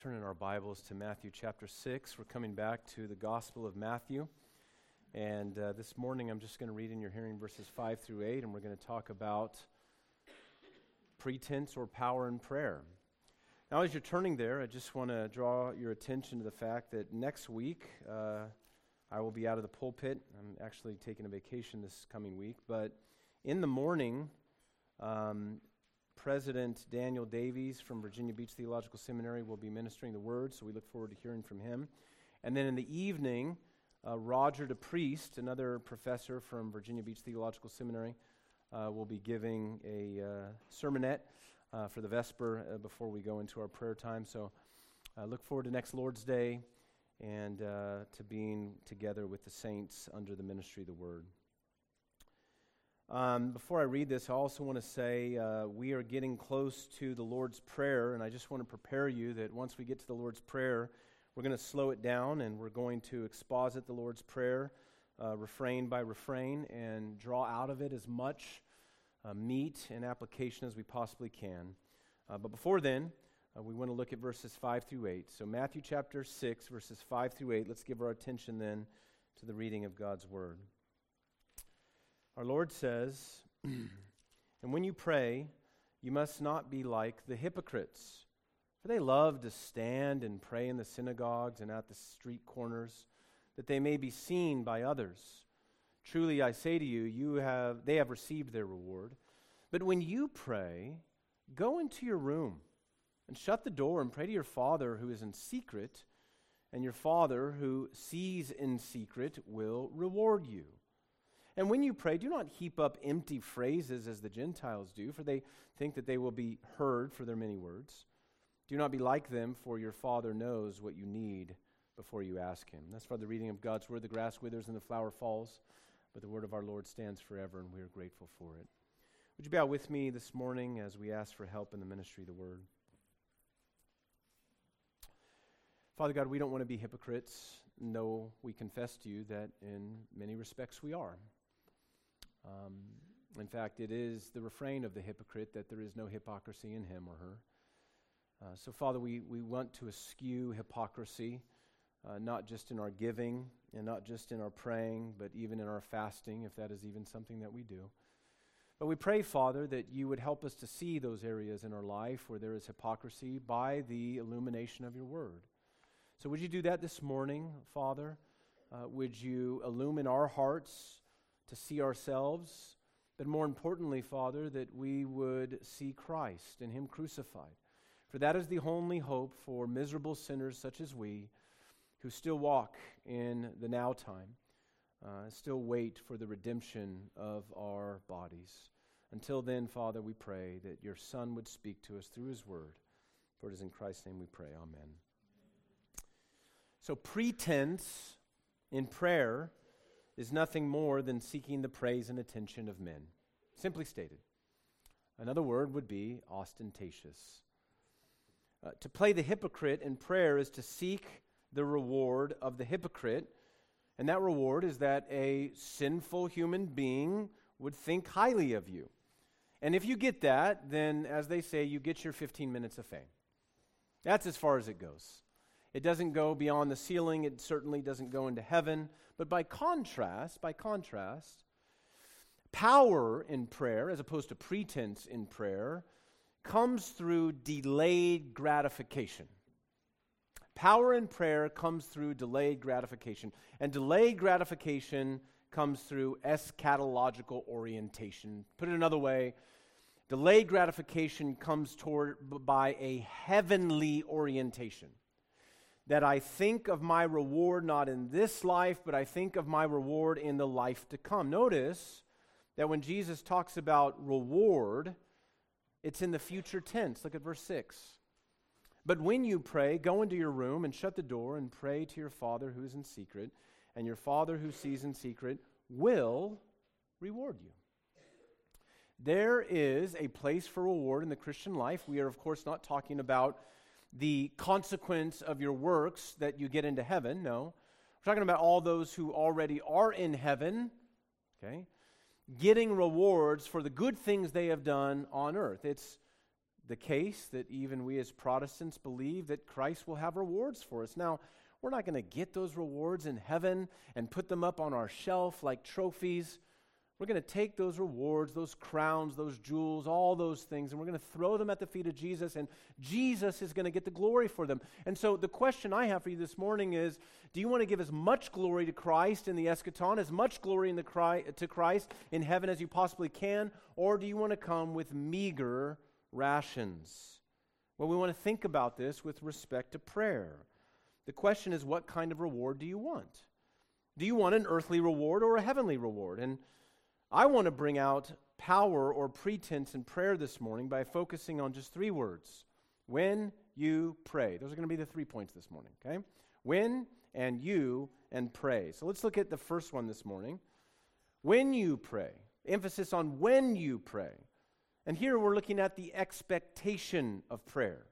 Turn in our Bibles to Matthew chapter 6. We're coming back to the Gospel of Matthew. And this morning I'm just going to read in your hearing verses 5 through 8, and we're going to talk about pretense or power in prayer. Now, as you're turning there, I just want to draw your attention to the fact that next week I will be out of the pulpit. I'm actually taking a vacation this coming week. But in the morning, President Daniel Davies from Virginia Beach Theological Seminary will be ministering the word, so we look forward to hearing from him. And then in the evening, Roger DePriest, another professor from Virginia Beach Theological Seminary, will be giving a sermonette for the Vesper before we go into our prayer time. So I look forward to next Lord's Day and to being together with the saints under the ministry of the word. Before I read this, I also want to say we are getting close to the Lord's Prayer, and I just want to prepare you that once we get to the Lord's Prayer, we're going to slow it down, and we're going to exposit the Lord's Prayer refrain by refrain and draw out of it as much meat and application as we possibly can. But before then, we want to look at verses 5 through 8. So Matthew chapter 6, verses 5 through 8, let's give our attention then to the reading of God's Word. Our Lord says, "And when you pray, you must not be like the hypocrites, for they love to stand and pray in the synagogues and at the street corners, that they may be seen by others. Truly I say to you, they have received their reward. But when you pray, go into your room and shut the door and pray to your Father who is in secret, and your Father who sees in secret will reward you. And when you pray, do not heap up empty phrases as the Gentiles do, for they think that they will be heard for their many words. Do not be like them, for your Father knows what you need before you ask Him." That's for the reading of God's Word. The grass withers and the flower falls, but the word of our Lord stands forever, and we are grateful for it. Would you bow with me this morning as we ask for help in the ministry of the Word? Father God, we don't want to be hypocrites, though we confess to you that in many respects we are. In fact, it is the refrain of the hypocrite that there is no hypocrisy in him or her. So, Father, we want to eschew hypocrisy, not just in our giving and not just in our praying, but even in our fasting, if that is even something that we do. But we pray, Father, that you would help us to see those areas in our life where there is hypocrisy by the illumination of your word. So would you do that this morning, Father? Would you illumine our hearts to see ourselves, but more importantly, Father, that we would see Christ and Him crucified. For that is the only hope for miserable sinners such as we, who still walk in the now time, still wait for the redemption of our bodies. Until then, Father, we pray that your Son would speak to us through His word. For it is in Christ's name we pray. Amen. So pretense in prayer is nothing more than seeking the praise and attention of men. Simply stated. Another word would be ostentatious. To play the hypocrite in prayer is to seek the reward of the hypocrite, and that reward is that a sinful human being would think highly of you. And if you get that, then, as they say, you get your 15 minutes of fame. That's as far as it goes. It doesn't go beyond the ceiling. It certainly doesn't go into heaven. But by contrast, power in prayer, as opposed to pretense in prayer, comes through delayed gratification. Power in prayer comes through delayed gratification. And delayed gratification comes through eschatological orientation. Put it another way, delayed gratification comes by a heavenly orientation. That I think of my reward not in this life, but I think of my reward in the life to come. Notice that when Jesus talks about reward, it's in the future tense. Look at verse 6. "But when you pray, go into your room and shut the door and pray to your Father who is in secret, and your Father who sees in secret will reward you." There is a place for reward in the Christian life. We are, of course, not talking about the consequence of your works that you get into heaven. No. We're talking about all those who already are in heaven, okay, getting rewards for the good things they have done on earth. It's the case that even we as Protestants believe that Christ will have rewards for us. Now, we're not going to get those rewards in heaven and put them up on our shelf like trophies. We're going to take those rewards, those crowns, those jewels, all those things, and we're going to throw them at the feet of Jesus, and Jesus is going to get the glory for them. And so the question I have for you this morning is, do you want to give as much glory to Christ in the eschaton, as much glory to Christ in heaven as you possibly can, or do you want to come with meager rations? Well, we want to think about this with respect to prayer. The question is, what kind of reward do you want? Do you want an earthly reward or a heavenly reward? And I want to bring out power or pretense in prayer this morning by focusing on just 3 words. When you pray. Those are going to be the 3 points this morning, okay? When and you and pray. So let's look at the first one this morning. When you pray. Emphasis on when you pray. And here we're looking at the expectation of prayer.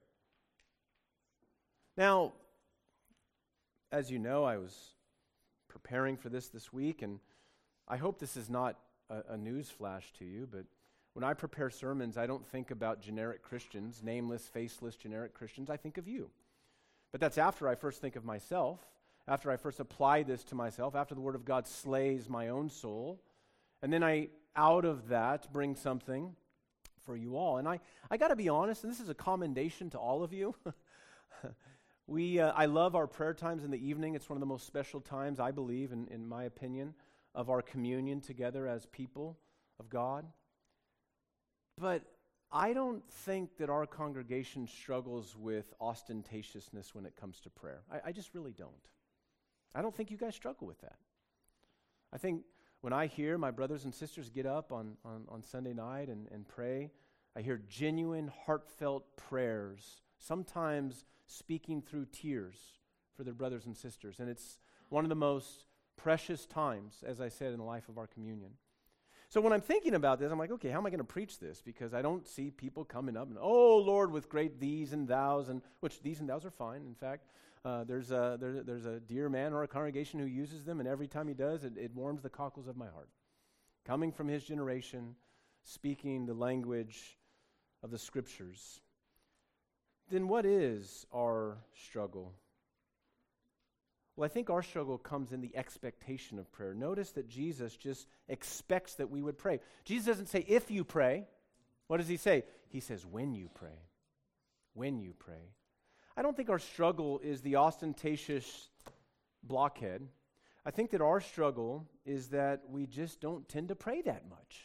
Now, as you know, I was preparing for this week, and I hope this is not a news flash to you, but when I prepare sermons, I don't think about generic Christians, nameless, faceless generic Christians. I think of you. But that's after I first think of myself, after I first apply this to myself, after the Word of God slays my own soul, and then I, out of that, bring something for you all. And I got to be honest, and this is a commendation to all of you. I love our prayer times in the evening. It's one of the most special times, I believe, in my opinion, of our communion together as people of God. But I don't think that our congregation struggles with ostentatiousness when it comes to prayer. I just really don't. I don't think you guys struggle with that. I think when I hear my brothers and sisters get up on Sunday night and pray, I hear genuine, heartfelt prayers, sometimes speaking through tears for their brothers and sisters. And it's one of the most precious times, as I said, in the life of our communion. So when I'm thinking about this, I'm like, okay, how am I going to preach this? Because I don't see people coming up and, oh, Lord, with great these and thous, and which these and thous are fine. In fact, there's a dear man or a congregation who uses them, and every time he does, it warms the cockles of my heart. Coming from his generation, speaking the language of the Scriptures. Then what is our struggle? Well, I think our struggle comes in the expectation of prayer. Notice that Jesus just expects that we would pray. Jesus doesn't say, if you pray. What does he say? He says, when you pray. When you pray. I don't think our struggle is the ostentatious blockhead. I think that our struggle is that we just don't tend to pray that much.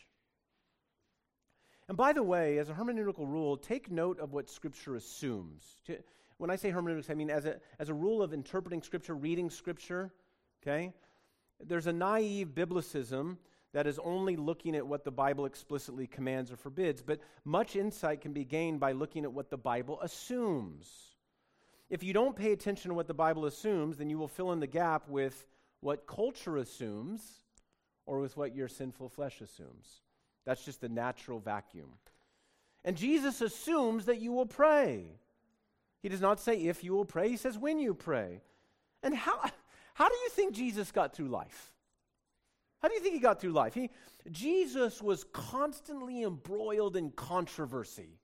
And by the way, as a hermeneutical rule, take note of what Scripture assumes. When I say hermeneutics, I mean as a rule of interpreting Scripture, reading Scripture, okay? There's a naive biblicism that is only looking at what the Bible explicitly commands or forbids, but much insight can be gained by looking at what the Bible assumes. If you don't pay attention to what the Bible assumes, then you will fill in the gap with what culture assumes or with what your sinful flesh assumes. That's just the natural vacuum. And Jesus assumes that you will pray. He does not say if you will pray, he says when you pray. And how do you think Jesus got through life? How do you think he got through life? Jesus was constantly embroiled in controversy.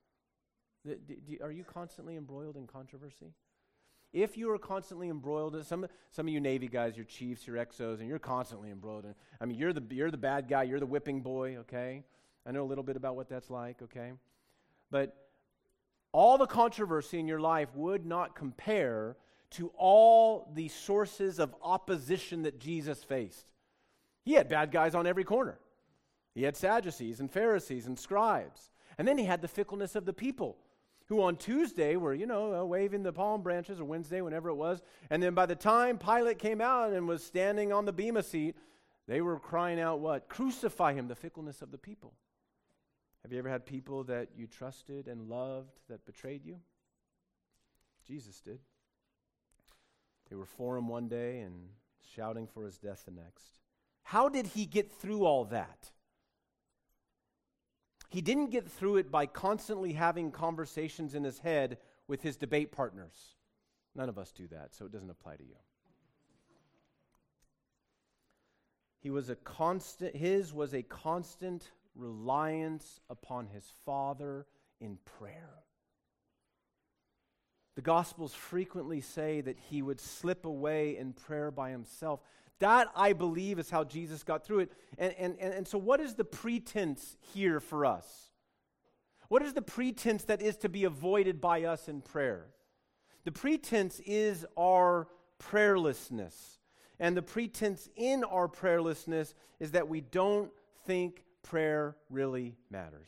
Are you constantly embroiled in controversy? If you are constantly embroiled, some of you Navy guys, your chiefs, your XOs, and you're constantly embroiled in, you're the bad guy, you're the whipping boy, okay? I know a little bit about what that's like, okay? But all the controversy in your life would not compare to all the sources of opposition that Jesus faced. He had bad guys on every corner. He had Sadducees and Pharisees and scribes. And then he had the fickleness of the people, who on Tuesday were, waving the palm branches, or Wednesday, whenever it was. And then by the time Pilate came out and was standing on the bema seat, they were crying out what? Crucify him, the fickleness of the people. Have you ever had people that you trusted and loved that betrayed you? Jesus did. They were for him one day and shouting for his death the next. How did he get through all that? He didn't get through it by constantly having conversations in his head with his debate partners. None of us do that, so it doesn't apply to you. His was a constant reliance upon his Father in prayer. The Gospels frequently say that he would slip away in prayer by himself. That, I believe, is how Jesus got through it. And so what is the pretense here for us? What is the pretense that is to be avoided by us in prayer? The pretense is our prayerlessness. And the pretense in our prayerlessness is that we don't think prayer really matters.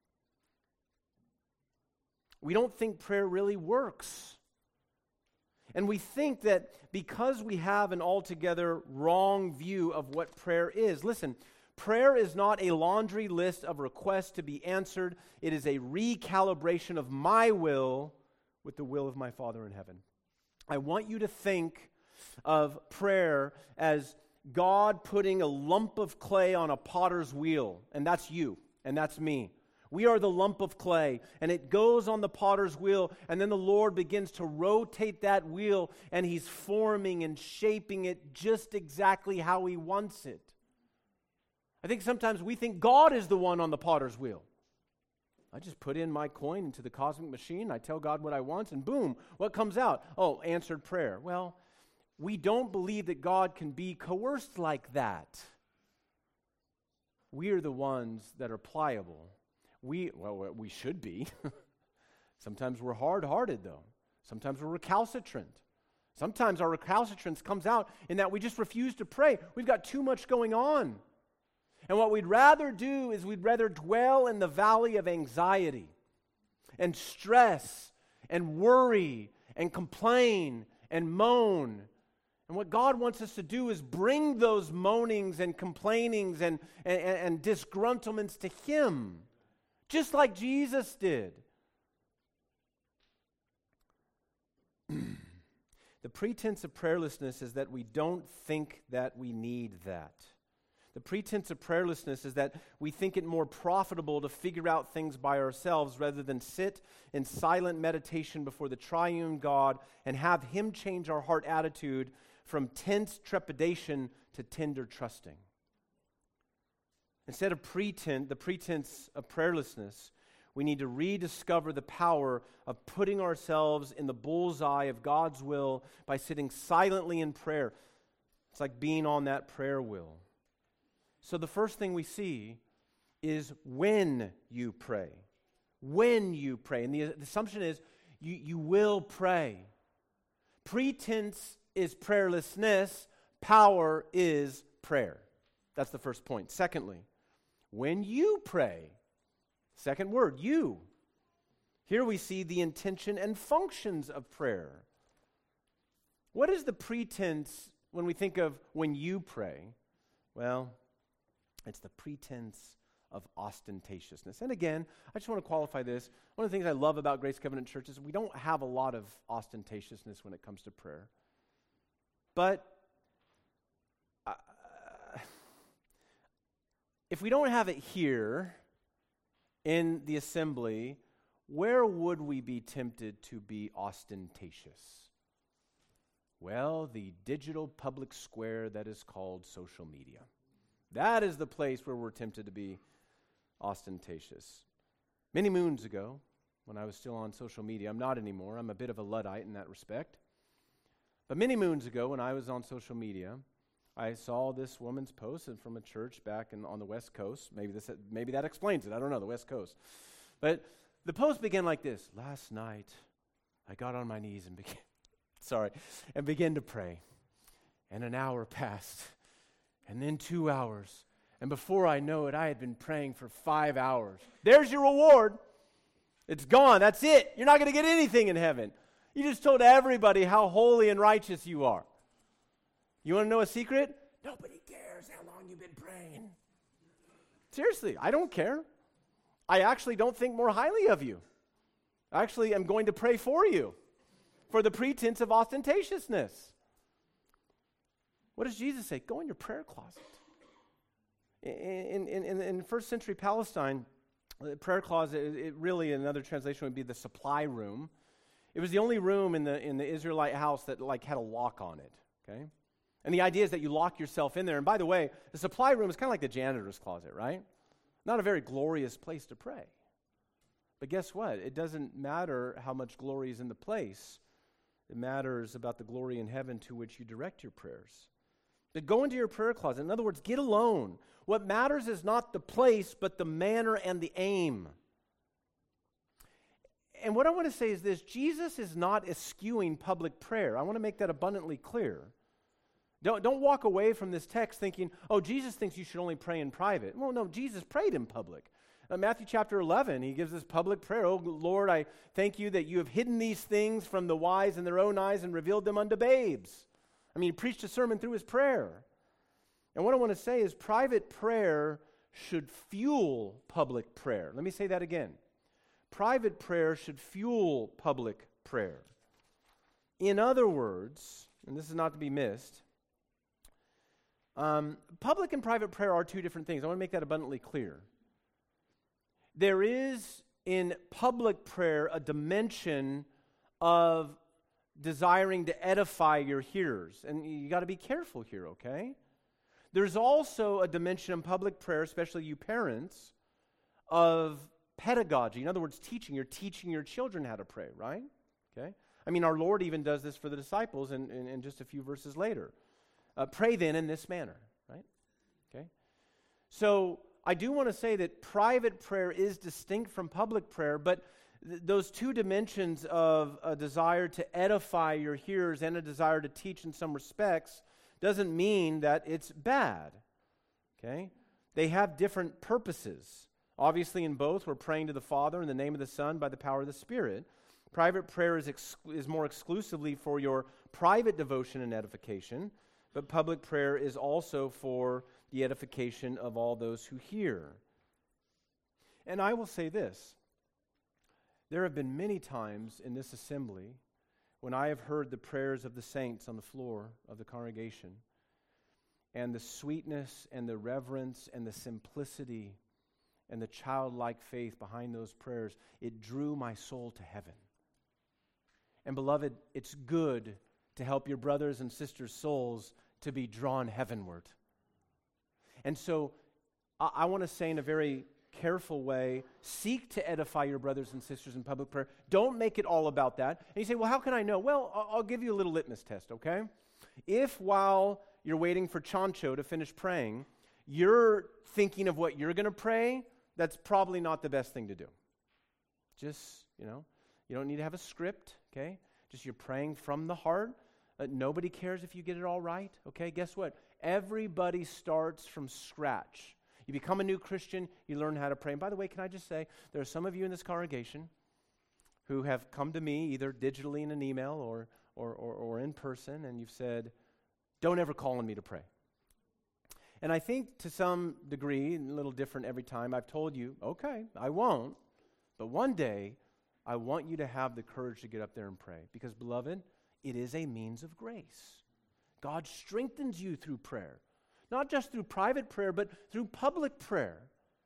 We don't think prayer really works. And we think that because we have an altogether wrong view of what prayer is, listen, prayer is not a laundry list of requests to be answered. It is a recalibration of my will with the will of my Father in heaven. I want you to think of prayer as God putting a lump of clay on a potter's wheel, and that's you, and that's me. We are the lump of clay, and it goes on the potter's wheel, and then the Lord begins to rotate that wheel, and He's forming and shaping it just exactly how He wants it. I think sometimes we think God is the one on the potter's wheel. I just put in my coin into the cosmic machine, I tell God what I want, and boom, what comes out? Oh, answered prayer. Well, we don't believe that God can be coerced like that. We are the ones that are pliable. We should be. Sometimes we're hard-hearted, though. Sometimes we're recalcitrant. Sometimes our recalcitrance comes out in that we just refuse to pray. We've got too much going on. And what we'd rather do is we'd rather dwell in the valley of anxiety and stress and worry and complain and moan. And what God wants us to do is bring those moanings and complainings and disgruntlements to Him, just like Jesus did. The pretense of prayerlessness is that we don't think that we need that. The pretense of prayerlessness is that we think it more profitable to figure out things by ourselves rather than sit in silent meditation before the triune God and have Him change our heart attitude from tense trepidation to tender trusting. Instead of the pretense of prayerlessness, we need to rediscover the power of putting ourselves in the bullseye of God's will by sitting silently in prayer. It's like being on that prayer wheel. So the first thing we see is when you pray. When you pray. And the assumption is you will pray. Pretense is prayerlessness. Power is prayer. That's the first point. Secondly, when you pray. Second word, you. Here we see the intention and functions of prayer. What is the pretense when we think of when you pray? Well, it's the pretense of ostentatiousness. And again, I just want to qualify this. One of the things I love about Grace Covenant Church is we don't have a lot of ostentatiousness when it comes to prayer. But if we don't have it here in the assembly, where would we be tempted to be ostentatious? Well, the digital public square that is called social media. That is the place where we're tempted to be ostentatious. Many moons ago, when I was still on social media, I'm not anymore, I'm a bit of a Luddite in that respect. But many moons ago, when I was on social media, I saw this woman's post from a church back on the West Coast. Maybe that explains it. I don't know, the West Coast. But the post began like this. Last night, I got on my knees and began to pray. And an hour passed. And then 2 hours. And before I know it, I had been praying for 5 hours. There's your reward. It's gone. That's it. You're not going to get anything in heaven. You just told everybody how holy and righteous you are. You want to know a secret? Nobody cares how long you've been praying. Seriously, I don't care. I actually don't think more highly of you. I actually am going to pray for you for the pretense of ostentatiousness. What does Jesus say? Go in your prayer closet. In first century Palestine, the prayer closet, it really, another translation would be the supply room. It was the only room in the Israelite house that had a lock on it, okay? And the idea is that you lock yourself in there. And by the way, the supply room is kind of like the janitor's closet, right? Not a very glorious place to pray. But guess what? It doesn't matter how much glory is in the place. It matters about the glory in heaven to which you direct your prayers. But go into your prayer closet. In other words, get alone. What matters is not the place, but the manner and the aim. And what I want to say is this: Jesus is not eschewing public prayer. I want to make that abundantly clear. Don't walk away from this text thinking, oh, Jesus thinks you should only pray in private. Well, no, Jesus prayed in public. Matthew chapter 11, he gives this public prayer. Oh, Lord, I thank you that you have hidden these things from the wise in their own eyes and revealed them unto babes. I mean, he preached a sermon through his prayer. And what I want to say is private prayer should fuel public prayer. Let me say that again. Private prayer should fuel public prayer. In other words, and this is not to be missed, public and private prayer are two different things. I want to make that abundantly clear. There is in public prayer a dimension of desiring to edify your hearers. And you got to be careful here, okay? There's also a dimension in public prayer, especially you parents, of pedagogy. In other words, teaching. You're teaching your children how to pray, right? Okay? I mean, our Lord even does this for the disciples in just a few verses later. Pray then in this manner, right? Okay? So I do want to say that private prayer is distinct from public prayer, but those two dimensions of a desire to edify your hearers and a desire to teach in some respects doesn't mean that it's bad, okay? They have different purposes. Obviously, in both, we're praying to the Father in the name of the Son by the power of the Spirit. Private prayer is more exclusively for your private devotion and edification, but public prayer is also for the edification of all those who hear. And I will say this: there have been many times in this assembly when I have heard the prayers of the saints on the floor of the congregation, and the sweetness and the reverence and the simplicity and the childlike faith behind those prayers, it drew my soul to heaven. And beloved, it's good to help your brothers and sisters' souls to be drawn heavenward. And so I want to say in a very careful way, seek to edify your brothers and sisters in public prayer. Don't make it all about that. And you say, well, how can I know? Well, I'll give you a little litmus test, okay? If while you're waiting for Chancho to finish praying, you're thinking of what you're going to pray, that's probably not the best thing to do. Just, you don't need to have a script, okay? Just you're praying from the heart. Nobody cares if you get it all right, okay? Guess what? Everybody starts from scratch. You become a new Christian, you learn how to pray. And by the way, can I just say, there are some of you in this congregation who have come to me either digitally in an email or in person, and you've said, don't ever call on me to pray. And I think to some degree, a little different every time, I've told you, okay, I won't, but one day I want you to have the courage to get up there and pray. Because, beloved, it is a means of grace. God strengthens you through prayer. Not just through private prayer, but through public prayer.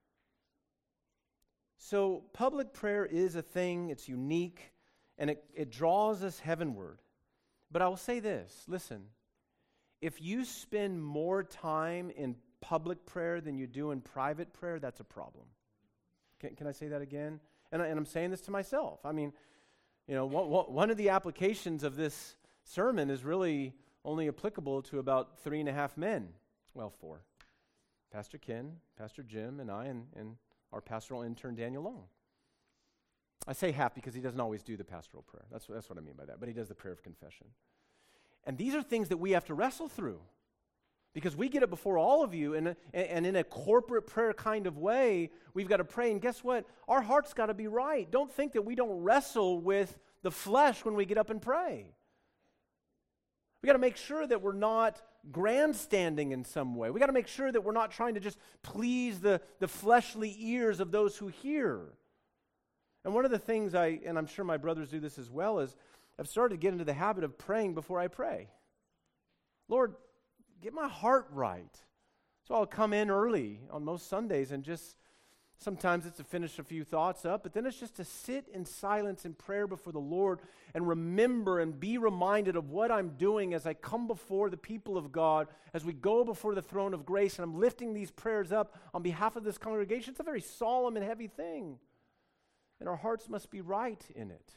So public prayer is a thing, it's unique, and it draws us heavenward. But I will say this, listen, if you spend more time in public prayer than you do in private prayer, that's a problem. Can I say that again? And I'm saying this to myself. I mean, one of the applications of this sermon is really only applicable to about 3.5 men. Well, 4. Pastor Ken, Pastor Jim, and I, and our pastoral intern, Daniel Long. I say half because he doesn't always do the pastoral prayer. That's what I mean by that. But he does the prayer of confession. And these are things that we have to wrestle through. Because we get it before all of you, and in a corporate prayer kind of way, we've got to pray. And guess what? Our heart's got to be right. Don't think that we don't wrestle with the flesh when we get up and pray. We got to make sure that we're not grandstanding in some way. We got to make sure that we're not trying to just please the fleshly ears of those who hear. And one of the things and I'm sure my brothers do this as well, is I've started to get into the habit of praying before I pray. Lord, get my heart right. So I'll come in early on most Sundays and just, sometimes it's to finish a few thoughts up, but then it's just to sit in silence in prayer before the Lord and remember and be reminded of what I'm doing as I come before the people of God, as we go before the throne of grace, and I'm lifting these prayers up on behalf of this congregation. It's a very solemn and heavy thing. and our hearts must be right in it.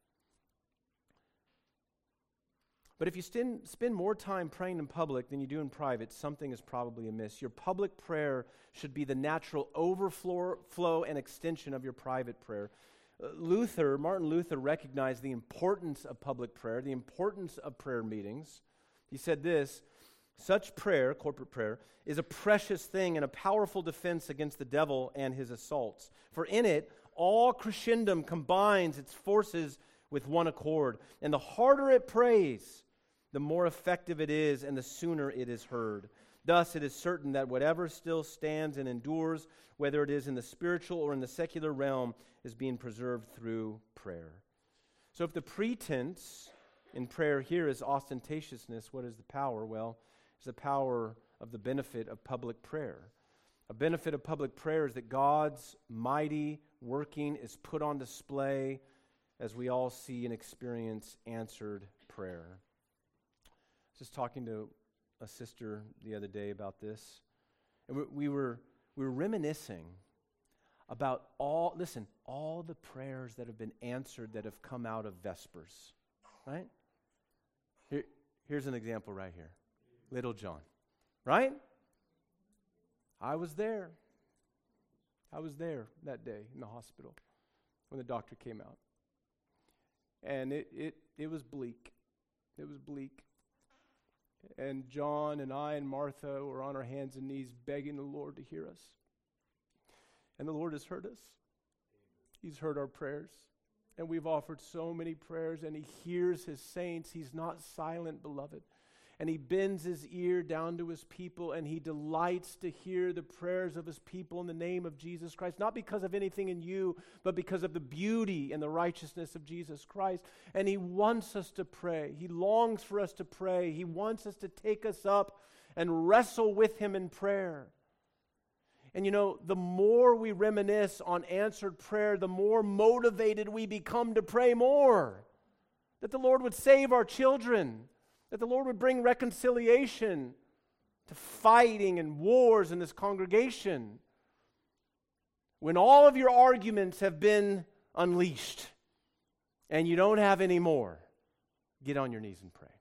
But if you spend more time praying in public than you do in private, something is probably amiss. Your public prayer should be the natural overflow and extension of your private prayer. Martin Luther recognized the importance of public prayer, the importance of prayer meetings. He said this: such prayer, corporate prayer, is a precious thing and a powerful defense against the devil and his assaults. For in it, all Christendom combines its forces with one accord. And the harder it prays, the more effective it is and the sooner it is heard. Thus, it is certain that whatever still stands and endures, whether it is in the spiritual or in the secular realm, is being preserved through prayer. So if the pretense in prayer here is ostentatiousness, what is the power? Well, it's the power of the benefit of public prayer. A benefit of public prayer is that God's mighty working is put on display as we all see and experience answered prayer. I was just talking to a sister the other day about this, and we were reminiscing about all the prayers that have been answered that have come out of Vespers, right? Here's an example right here. Little John, right? I was there that day in the hospital when the doctor came out. And it was bleak. It was bleak. And John and I and Martha were on our hands and knees begging the Lord to hear us. And the Lord has heard us. He's heard our prayers. And we've offered so many prayers, and He hears His saints. He's not silent, beloved. And He bends His ear down to His people, and He delights to hear the prayers of His people in the name of Jesus Christ, not because of anything in you, but because of the beauty and the righteousness of Jesus Christ. And He wants us to pray. He longs for us to pray. He wants us to take us up and wrestle with Him in prayer. And the more we reminisce on answered prayer, the more motivated we become to pray more. That the Lord would save our children. That the Lord would bring reconciliation to fighting and wars in this congregation. When all of your arguments have been unleashed and you don't have any more, get on your knees and pray.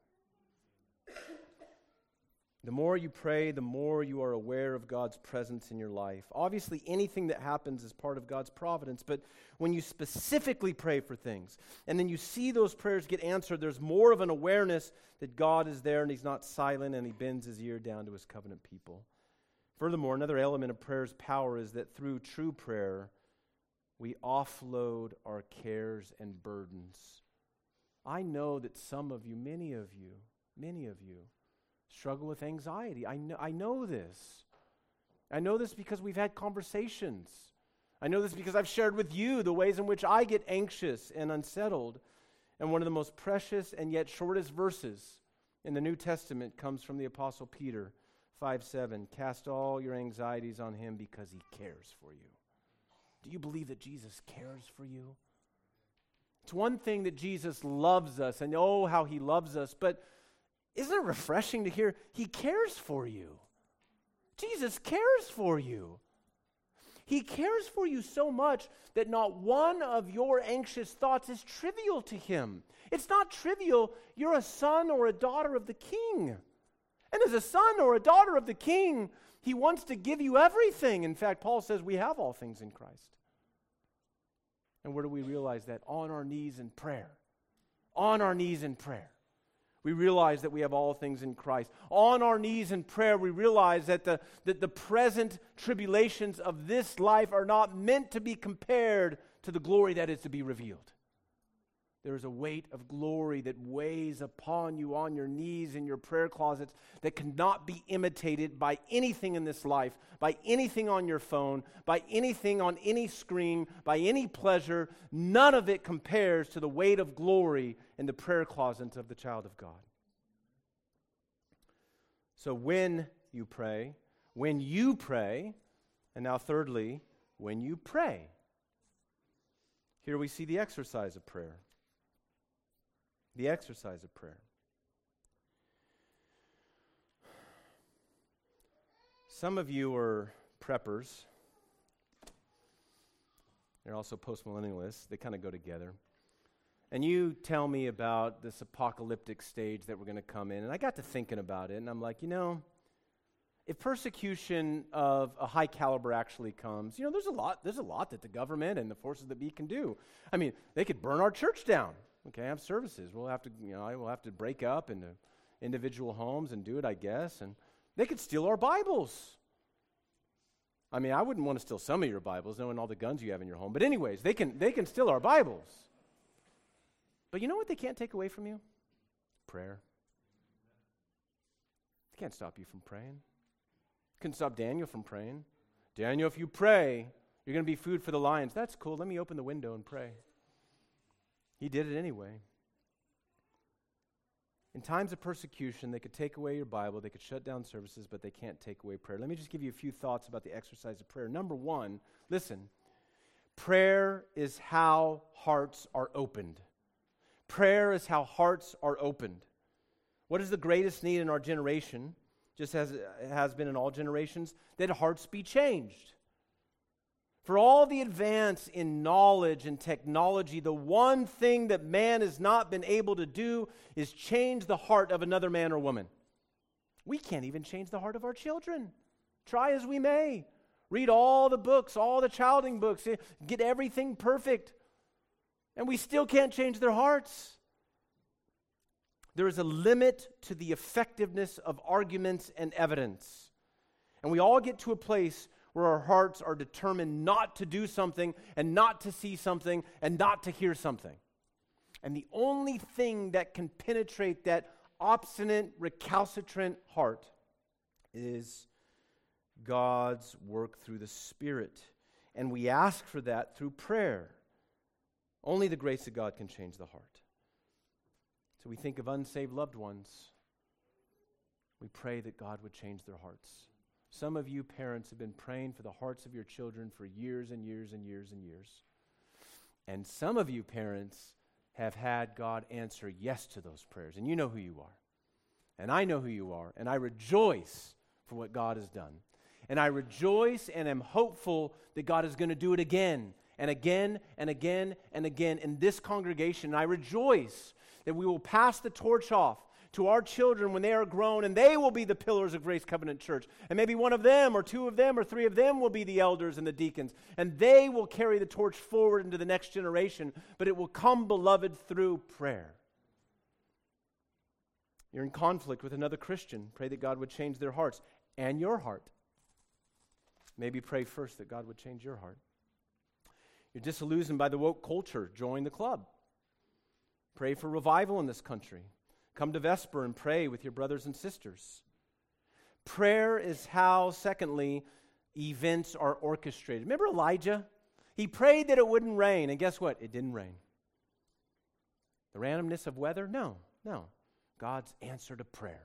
The more you pray, the more you are aware of God's presence in your life. Obviously, anything that happens is part of God's providence, but when you specifically pray for things, and then you see those prayers get answered, there's more of an awareness that God is there and He's not silent and He bends His ear down to His covenant people. Furthermore, another element of prayer's power is that through true prayer, we offload our cares and burdens. I know that some of you, many of you, struggle with anxiety. I know this. I know this because we've had conversations. I know this because I've shared with you the ways in which I get anxious and unsettled. And one of the most precious and yet shortest verses in the New Testament comes from the Apostle Peter, 5:7. Cast all your anxieties on Him because He cares for you. Do you believe that Jesus cares for you? It's one thing that Jesus loves us, and oh, how He loves us, but isn't it refreshing to hear He cares for you? Jesus cares for you. He cares for you so much that not one of your anxious thoughts is trivial to Him. It's not trivial. You're a son or a daughter of the King. And as a son or a daughter of the King, He wants to give you everything. In fact, Paul says we have all things in Christ. And where do we realize that? On our knees in prayer. On our knees in prayer. We realize that we have all things in Christ. On our knees in prayer, we realize that the present tribulations of this life are not meant to be compared to the glory that is to be revealed. There is a weight of glory that weighs upon you on your knees in your prayer closets that cannot be imitated by anything in this life, by anything on your phone, by anything on any screen, by any pleasure. None of it compares to the weight of glory in the prayer closet of the child of God. So when you pray, and now thirdly, when you pray. Here we see the exercise of prayer. The exercise of prayer. Some of you are preppers. They're also postmillennialists. They kind of go together. And you tell me about this apocalyptic stage that we're going to come in. And I got to thinking about it, and I'm like, if persecution of a high caliber actually comes, there's a lot that the government and the forces that be can do. I mean, they could burn our church down. Okay, have services. We'll have to, we'll have to break up into individual homes and do it, I guess. And they could steal our Bibles. I mean, I wouldn't want to steal some of your Bibles, knowing all the guns you have in your home. But anyways, they can steal our Bibles. But you know what they can't take away from you? Prayer. They can't stop you from praying. Couldn't stop Daniel from praying. Daniel, if you pray, you're going to be food for the lions. That's cool. Let me open the window and pray. He did it anyway. In times of persecution, they could take away your Bible, they could shut down services, but they can't take away prayer. Let me just give you a few thoughts about the exercise of prayer. Number one, listen, prayer is how hearts are opened. Prayer is how hearts are opened. What is the greatest need in our generation, just as it has been in all generations? That hearts be changed. For all the advance in knowledge and technology, the one thing that man has not been able to do is change the heart of another man or woman. We can't even change the heart of our children. Try as we may. Read all the books, all the childing books, get everything perfect. And we still can't change their hearts. There is a limit to the effectiveness of arguments and evidence. And we all get to a place where our hearts are determined not to do something and not to see something and not to hear something. And the only thing that can penetrate that obstinate, recalcitrant heart is God's work through the Spirit. And we ask for that through prayer. Only the grace of God can change the heart. So we think of unsaved loved ones. We pray that God would change their hearts. Some of you parents have been praying for the hearts of your children for years and years and years and years. And some of you parents have had God answer yes to those prayers. And you know who you are. And I know who you are. And I rejoice for what God has done. And I rejoice and am hopeful that God is going to do it again and again and again and again in this congregation. And I rejoice that we will pass the torch off to our children when they are grown, and they will be the pillars of Grace Covenant Church. And maybe one of them, or two of them, or three of them will be the elders and the deacons. And they will carry the torch forward into the next generation, but it will come, beloved, through prayer. You're in conflict with another Christian. Pray that God would change their hearts and your heart. Maybe pray first that God would change your heart. You're disillusioned by the woke culture. Join the club. Pray for revival in this country. Come to Vesper and pray with your brothers and sisters. Prayer is how, secondly, events are orchestrated. Remember Elijah? He prayed that it wouldn't rain, and guess what? It didn't rain. The randomness of weather? No. God's answer to prayer.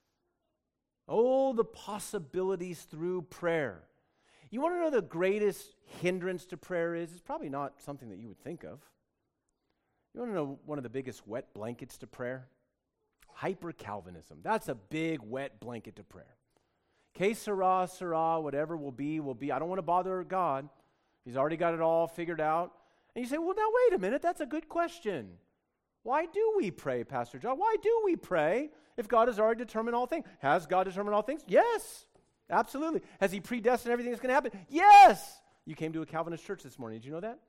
Oh, the possibilities through prayer. You want to know the greatest hindrance to prayer is? It's probably not something that you would think of. You want to know one of the biggest wet blankets to prayer? Hyper-Calvinism. That's a big wet blanket to prayer. Que sera, sera, whatever will be, will be. I don't want to bother God. He's already got it all figured out. And you say, well, now wait a minute. That's a good question. Why do we pray, Pastor John? Why do we pray if God has already determined all things? Has God determined all things? Yes, absolutely. Has He predestined everything that's going to happen? Yes. You came to a Calvinist church this morning. Did you know that?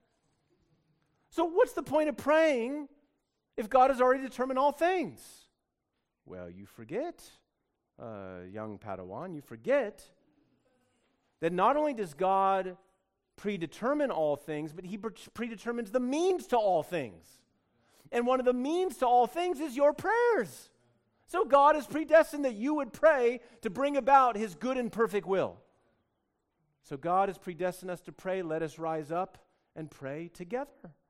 So what's the point of praying if God has already determined all things? Well, you forget, young Padawan, you forget that not only does God predetermine all things, but He predetermines the means to all things. And one of the means to all things is your prayers. So God has predestined that you would pray to bring about His good and perfect will. So God has predestined us to pray. Let us rise up and pray together.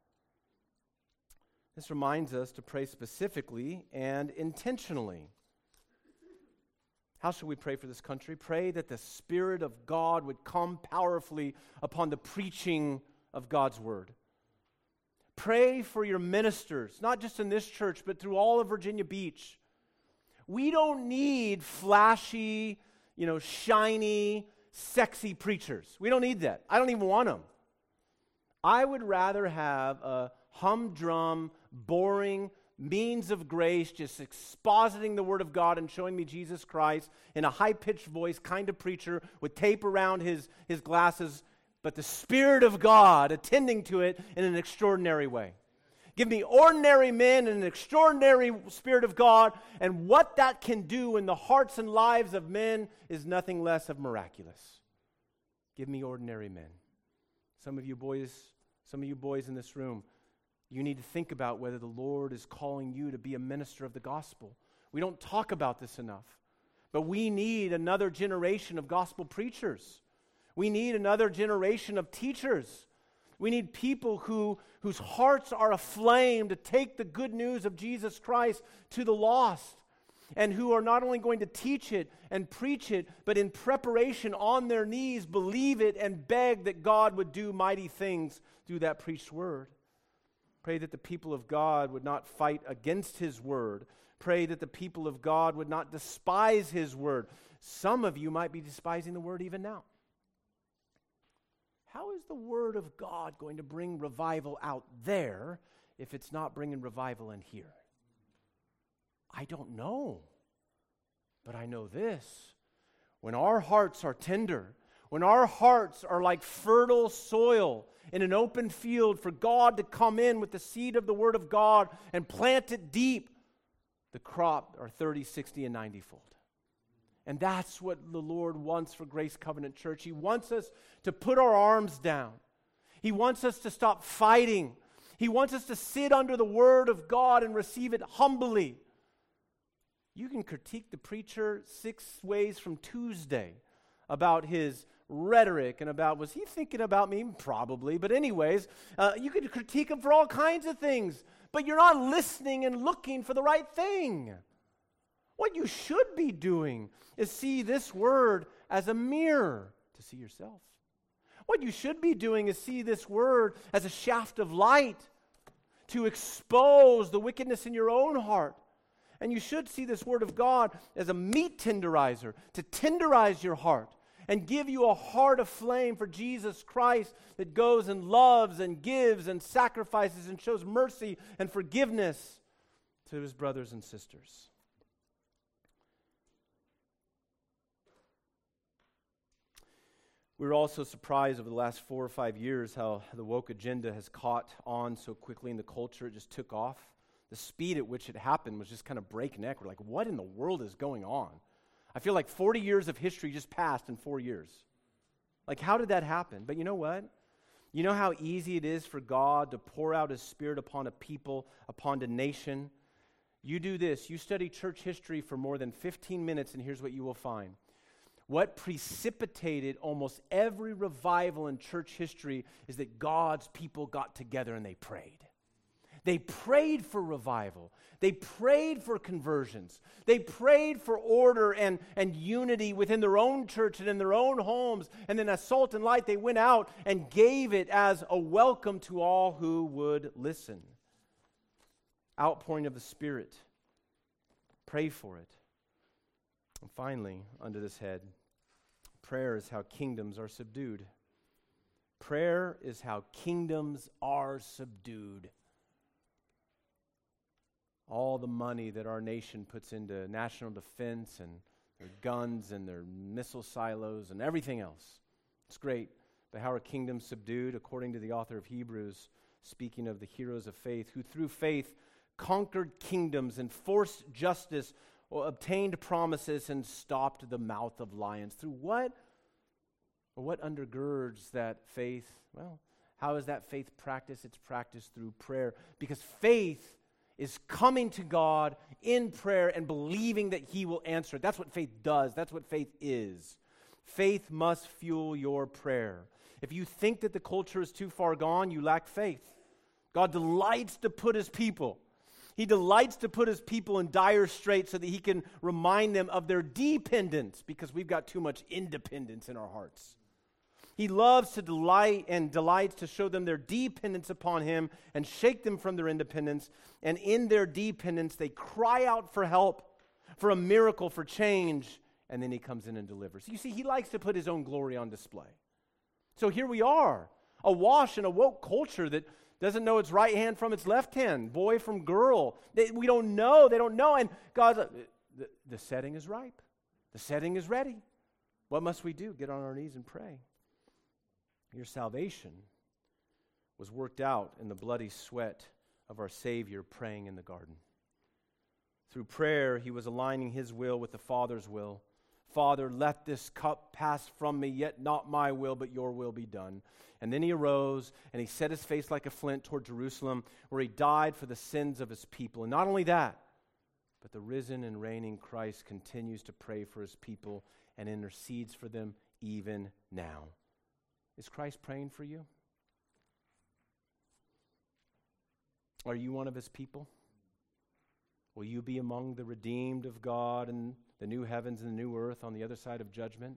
This reminds us to pray specifically and intentionally. How should we pray for this country? Pray that the Spirit of God would come powerfully upon the preaching of God's Word. Pray for your ministers, not just in this church, but through all of Virginia Beach. We don't need flashy, shiny, sexy preachers. We don't need that. I don't even want them. I would rather have a humdrum, boring means of grace just expositing the Word of God and showing me Jesus Christ in a high-pitched voice kind of preacher with tape around his glasses, but the Spirit of God attending to it in an extraordinary way. Give me ordinary men and an extraordinary Spirit of God, and what that can do in the hearts and lives of men is nothing less of miraculous. Give me ordinary men. Some of you boys in this room, you need to think about whether the Lord is calling you to be a minister of the gospel. We don't talk about this enough, but we need another generation of gospel preachers. We need another generation of teachers. We need people whose hearts are aflame to take the good news of Jesus Christ to the lost, and who are not only going to teach it and preach it, but in preparation on their knees, believe it and beg that God would do mighty things through that preached word. Pray that the people of God would not fight against His word. Pray that the people of God would not despise His word. Some of you might be despising the word even now. How is the word of God going to bring revival out there if it's not bringing revival in here? I don't know, but I know this. When our hearts are tender, when our hearts are like fertile soil in an open field for God to come in with the seed of the Word of God and plant it deep, the crop are 30, 60, and 90-fold. And that's what the Lord wants for Grace Covenant Church. He wants us to put our arms down. He wants us to stop fighting. He wants us to sit under the Word of God and receive it humbly. You can critique the preacher 6 ways from Tuesday about his rhetoric and about, was he thinking about me? Probably. But anyways, you could critique him for all kinds of things. But you're not listening and looking for the right thing. What you should be doing is see this word as a mirror to see yourself. What you should be doing is see this word as a shaft of light to expose the wickedness in your own heart. And you should see this word of God as a meat tenderizer to tenderize your heart and give you a heart aflame for Jesus Christ that goes and loves and gives and sacrifices and shows mercy and forgiveness to his brothers and sisters. We were also surprised over the last 4 or 5 years how the woke agenda has caught on so quickly in the culture. It just took off. The speed at which it happened was just kind of breakneck. We're like, what in the world is going on? I feel like 40 years of history just passed in 4 years. Like, how did that happen? But you know what? You know how easy it is for God to pour out His Spirit upon a people, upon a nation? You do this. You study church history for more than 15 minutes, and here's what you will find. What precipitated almost every revival in church history is that God's people got together and they prayed. They prayed for revival. They prayed for conversions. They prayed for order and unity within their own church and in their own homes. And then as salt and light, they went out and gave it as a welcome to all who would listen. Outpouring of the Spirit. Pray for it. And finally, under this head, prayer is how kingdoms are subdued. Prayer is how kingdoms are subdued. All the money that our nation puts into national defense and their guns and their missile silos and everything else. It's great. But how are kingdoms subdued? According to the author of Hebrews, speaking of the heroes of faith, who through faith conquered kingdoms, enforced justice, or obtained promises, and stopped the mouth of lions. Through what? Or what undergirds that faith? Well, how is that faith practiced? It's practiced through prayer. Because faith is coming to God in prayer and believing that He will answer it. That's what faith does. That's what faith is. Faith must fuel your prayer. If you think that the culture is too far gone, you lack faith. God delights to put His people. He delights to put His people in dire straits so that He can remind them of their dependence, because we've got too much independence in our hearts. He loves to delight and delights to show them their dependence upon Him and shake them from their independence. And in their dependence, they cry out for help, for a miracle, for change, and then He comes in and delivers. You see, He likes to put His own glory on display. So here we are. awash in a woke culture that doesn't know its right hand from its left hand, boy from girl. We don't know. They don't know. And God's like, the setting is ripe. The setting is ready. What must we do? Get on our knees and pray. Your salvation was worked out in the bloody sweat of our Savior praying in the garden. Through prayer, he was aligning his will with the Father's will. Father, let this cup pass from me, yet not my will, but your will be done. And then he arose, and he set his face like a flint toward Jerusalem, where he died for the sins of his people. And not only that, but the risen and reigning Christ continues to pray for his people and intercedes for them even now. Is Christ praying for you? Are you one of his people? Will you be among the redeemed of God and the new heavens and the new earth on the other side of judgment?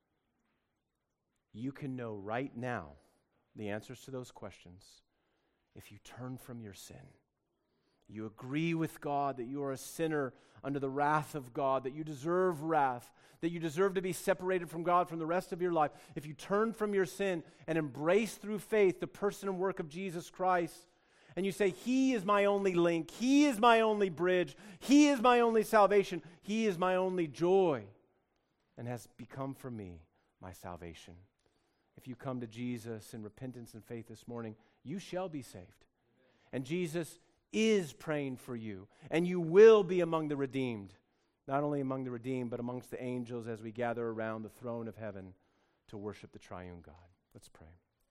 You can know right now the answers to those questions if you turn from your sin. You agree with God that you are a sinner under the wrath of God, that you deserve wrath, that you deserve to be separated from God from the rest of your life. If you turn from your sin and embrace through faith the person and work of Jesus Christ, and you say, he is my only link, he is my only bridge, he is my only salvation, he is my only joy, and has become for me my salvation. If you come to Jesus in repentance and faith this morning, you shall be saved. And Jesus is praying for you, and you will be among the redeemed, not only among the redeemed, but amongst the angels as we gather around the throne of heaven to worship the triune God. Let's pray.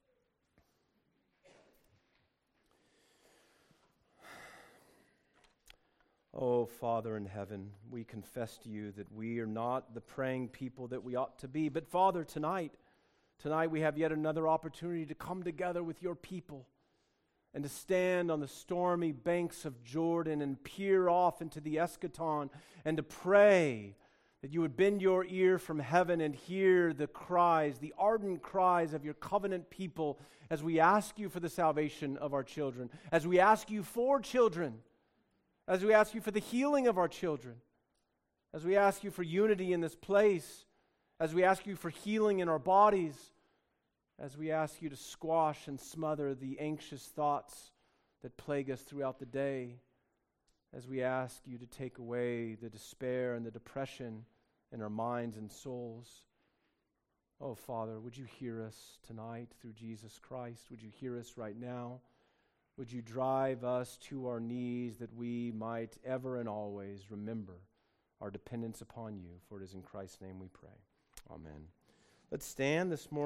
Oh, Father in heaven, we confess to you that we are not the praying people that we ought to be. But Father, tonight we have yet another opportunity to come together with your people and to stand on the stormy banks of Jordan and peer off into the eschaton and to pray that you would bend your ear from heaven and hear the cries, the ardent cries of your covenant people as we ask you for the salvation of our children, as we ask you for children, as we ask you for the healing of our children, as we ask you for unity in this place, as we ask you for healing in our bodies, as we ask you to squash and smother the anxious thoughts that plague us throughout the day, as we ask you to take away the despair and the depression in our minds and souls. Oh, Father, would you hear us tonight through Jesus Christ? Would you hear us right now? Would you drive us to our knees that we might ever and always remember our dependence upon you? For it is in Christ's name we pray. Amen. Let's stand this morning.